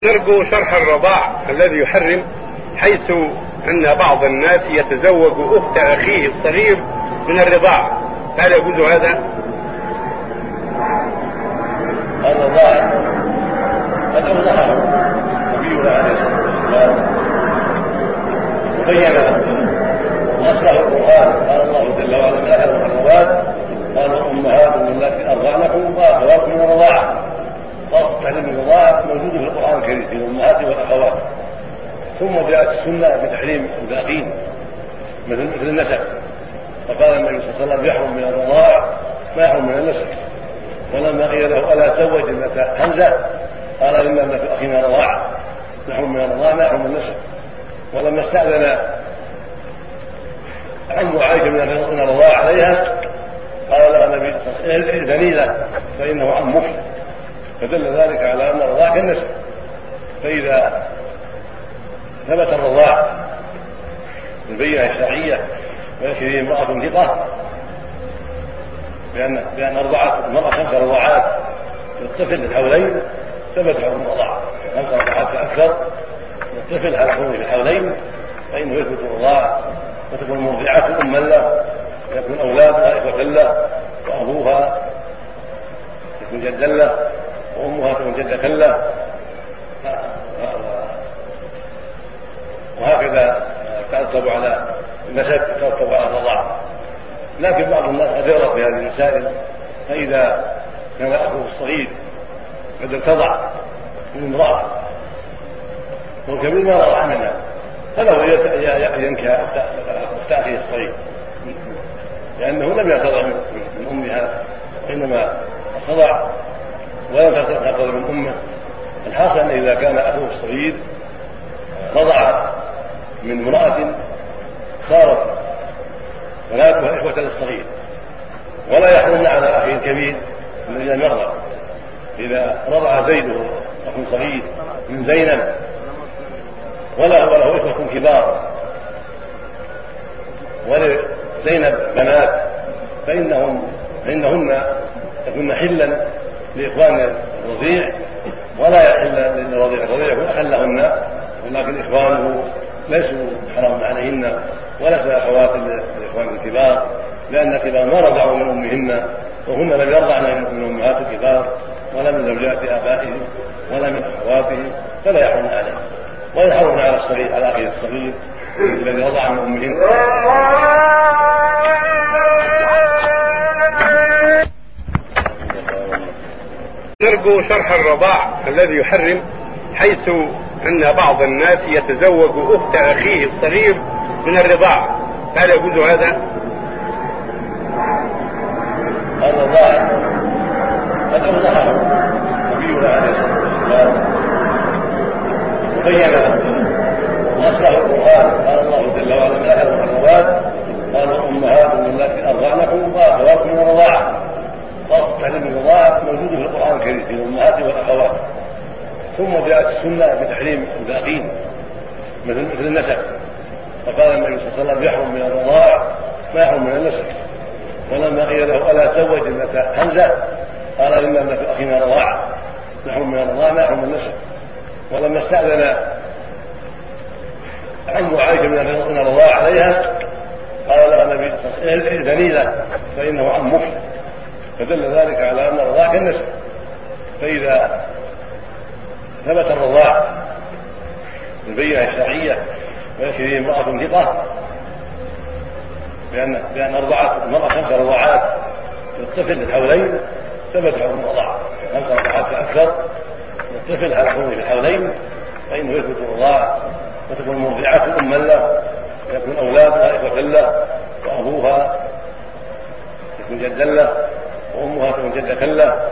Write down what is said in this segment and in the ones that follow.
نرجو شرح الرضاع الذي يحرم، حيث أن بعض الناس يتزوج أخت أخيه الصغير من الرضاعة، هل يجوز هذا؟ الرضاعة قد أوضحه نبينا عليه الصلاة والسلام وبين وأصله القرآن. قال الله جل وعلا من آخر المحرمات قال أمهاتكم اللاتي أرضعنكم وأخواتكم من الرضاعة. تعليم الرضاعة موجود في القرآن الكريم في الأمهات والأخوات، ثم جاءت السنة بتحريم الباقين مثل النسب، فقال النبي صلى الله عليه وسلم يحرم من الرضاعة ما يحرم من النسب. ولما قيل له ألا تزوج ابنة حمزة قال إن ابنة أخينا رضاعة، يحرم من الرضاعة ما يحرم من النسب. ولما استأذن عم عائشة من الرضاعة عليها قال لها النبي إذني له فإنه عمك، فدل ذلك على أن الرضاعة كالنسب. فإذا ثبت الرضاعة بالبينة الشرعية ويكفي امرأة ثقة بأن أرضعت المرأة 5 رضاعات للطفل الحولين ثبت حكم الرضاعة، 5 رضاعات فأكثر للطفل على حكمه في الحولين فإنه يثبت الرضاعة، وتكون المرضعة أما له ويكون أولادها إخوة له وأبوها يكون جدا له وأمها تكون جدة له، وهكذا ترتب على النسب ترتب على الرضاعة. لكن بعض الناس قد يغلط في هذه المسائل، فإذا كان أخوه الصغير قد ارتضع من امرأة والكبير ما رضع منها فله ينكح أخت أخيه الصغير، لأنه لم يرتضع من أمها وإنما ارتضع ولم ترتضع من أمه. الحاصل أن إذا كان أخوه الصغير رضع من امرأة صارت بناتها إخوة للصغير ولا يحرمن على أخيه الكبير الذي لم يرضع. إذا رضع زيده أخو صغير من زينب وله إخوة كبار ولزينب بنات فإنهن تكون حلا لإخوان الرضيع ولا يحل للرضيع، الرضيع يكون أحل لهن، ولكن إخوانه ليسوا حرام عليهن ولا أخوات الإخوان الكبار، لأن الكبار ما رضعوا من أمهن وهن لم يرضعن من أمهات الكبار ولا من زوجات آبائهم ولا من أخواتهم، فلا يحرمن عليه. ويحرمن على الصغير على أخيه الصغير الذي رضع من أمهن. نرجو شرح الرضاع الذي يحرم، حيث أن بعض الناس يتزوج أخت أخيه الصغير من الرضاعة، هل يجوز هذا؟ الرضاعة قد أوضحه نبينا عليه الصلاة والسلام وبين وأصله القرآن. قال الله جل وعلا من آخر المحرمات قال أمهاتكم اللاتي أرضعنكم وأخواتكم من الرضاعة. تعليم الرضاعة موجود في القرآن الكريم في الأمهات والأخوات، ثم جاءت السنة بتحريم الباقين مثل النسب، فقال النبي صلى الله عليه وسلم يحرم من الرضاعة ما يحرم من النسب. ولما قيل له ألا تزوج ابنة حمزة قال إن ابنة أخينا رضاعة، يحرم من الرضاعة ما يحرم من النسب. ولما استأذن عم عائشة من الرضاعة عليها قال لها النبي إذني له فإنه عمك، فدل ذلك على أن الرضاعة كالنسب. فإذا ثبت الرضاعة بالبينة الشرعية ويكفي امرأة ثقة بأن أرضعت المرأة 5 رضاعات للطفل الحولين ثبت حكم الرضاعة، 5 رضاعات فأكثر للطفل على حكمه في الحولين فإنه يثبت الرضاعة، وتكون المرضعة أما له ويكون أولادها إخوة له وأبوها يكون جدا له وأمها تكون جدة له،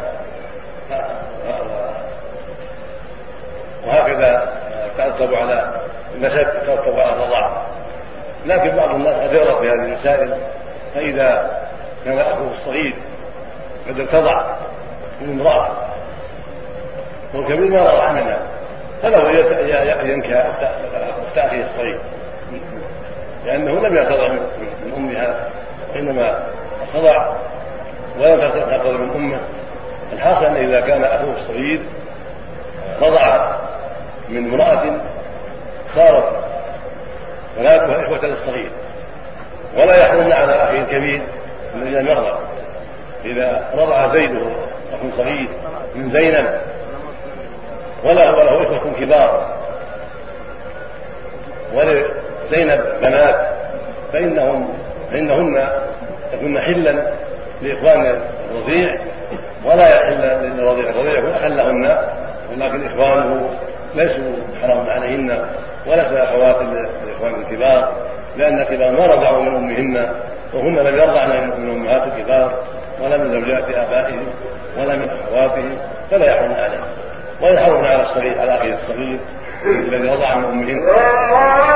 وهكذا ترتب على النسب ترتب على الرضاعة. لكن بعض الناس قد يغلط في هذه المسائل، فإذا كان أخوه الصغير قد ارتضع من امرأة والكبير ما رضع منها فله ينكح أخت أخيه الصغير، لأنه لم يرتضع من أمها وإنما ارتضع ولم ترتضع من أمه. الحاصل أن إذا كان أخوه الصغير رضع من امرأة صارت بناتها إخوة للصغير، ولا يحرمن على أخيه الكبير الذي لم يرضع. إذا رضع زيده أخو صغير من زينب وله إخوة كبار ولزينب بنات فإنهن تكون حلا لإخوان الرضيع، ولا يحل للرضيع، الرضيع يكون أحلهن، ولكن إخوانه ليسوا حرام عليهن وليس أخوات الإخوان الكبار، لأن الكبار ما رضعوا من أمهن وهن لم يرضعن من أمهات الكبار ولا من زوجات آبائهم ولا من أخواتهم، فلا يحرمن عليهم. ويحرمن على الصغير على أخيه الصغير الذي رضع من أمهن